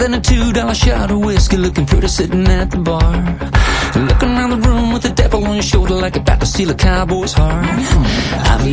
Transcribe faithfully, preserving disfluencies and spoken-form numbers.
than a two dollar shot of whiskey, looking pretty sitting at the bar. Looking around the room with the devil on your shoulder like about to steal a cowboy's heart. I'm